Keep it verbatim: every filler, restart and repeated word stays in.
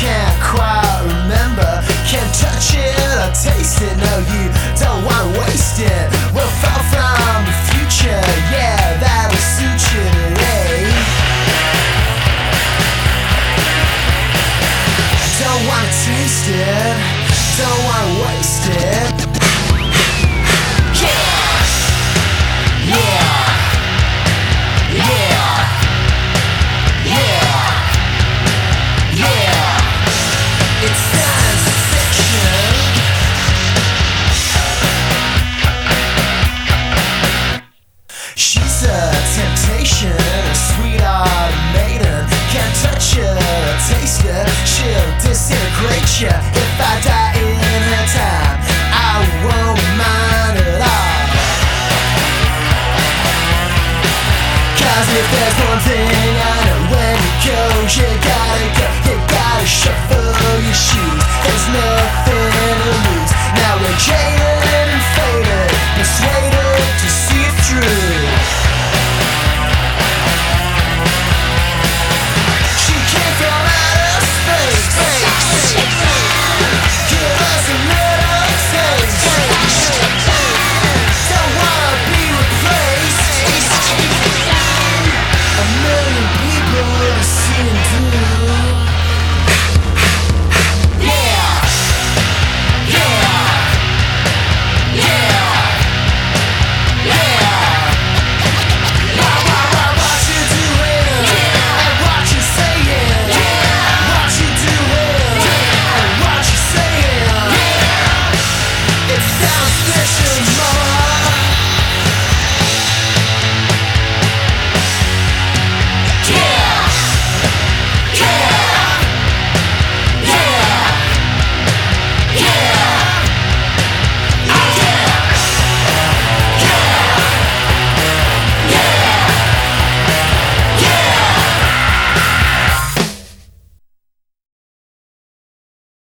can't quite remember. Can't touch it or taste it. No, you don't wanna waste it. We're far from the future. Yeah, that'll suit you today. Don't wanna taste it. Don't wanna waste it. She's a temptation, a sweetheart maiden. Can't touch her or taste her. She'll disintegrate you. If I die in her time, I won't mind at all. Cause if there's one thing I know, when you go, you gotta go. You gotta shuffle your shoes. There's nothing to lose. Now we're jaded.